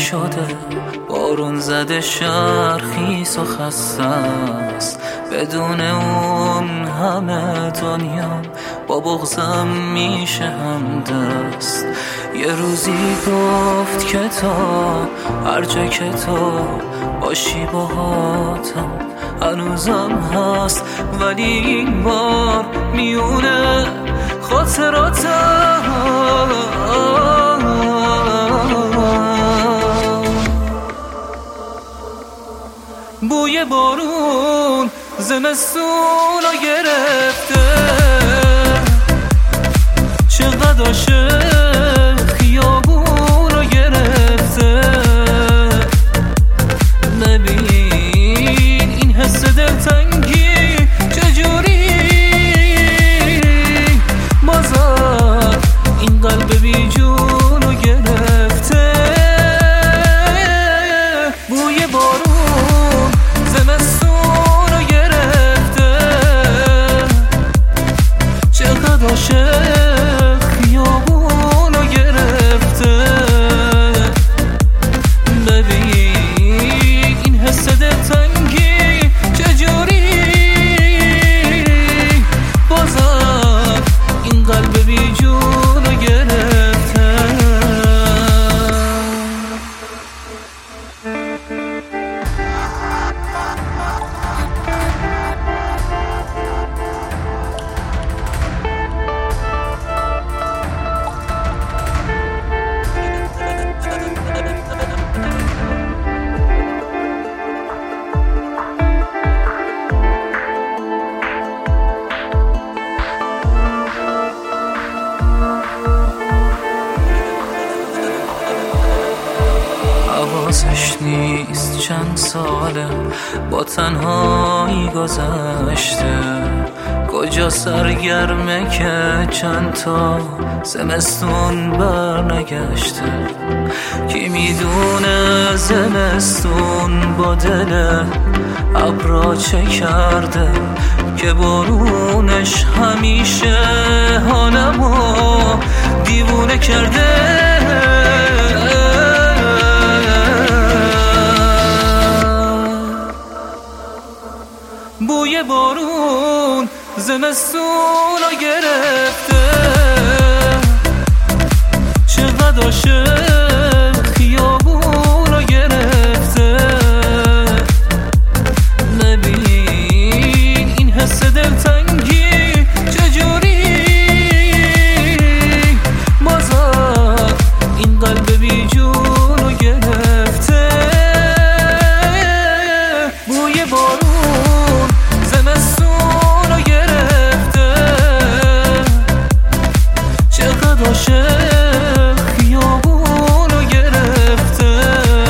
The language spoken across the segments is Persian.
شده، بارون زده شهر خیس و خسته است. بدون اون همه دنیا با بغضم میشه همدست. یه روزی گفت که تا هر جا که تو باشی باهاتم هنوزم هست، ولی این بار میونه خاطراتم. بوی بارون زمستون رو گرفته، چقدر عاشق خیابون رو گرفته. ببین این حس دلتنگی چجوری بازم این قلب بی جون رو گرفته. بوی بارون زمستون رو گرفته، چقدر عاشق خیابون رو گرفته. ببین این حس دلتنگی چجوری بازم این قلب بی جون رو گرفته. حواسش نیست چند ساله با تنهایی گذشته، کجا سرگرمه که چند تا زمستون برنگشته. کی میدونه زمستون با دل ابرا چه کرده، که بارونش همیشه حالمو دیوونه کرده. بوی بارون زمستون رو گرفته، چقدر عاشق خیابون رو گرفته. ببین این حس دلتنگی چجوری بازم این قلب بی جون رو گرفته. بوی بارون زمستون رو گرفته، چقدر عاشق خیابون رو گرفته.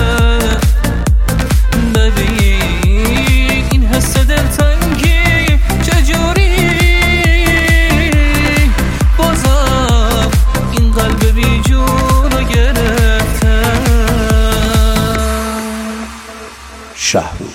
ببین این حس دلتنگی چجوری بازم این قلب بی جون رو گرفته. شهر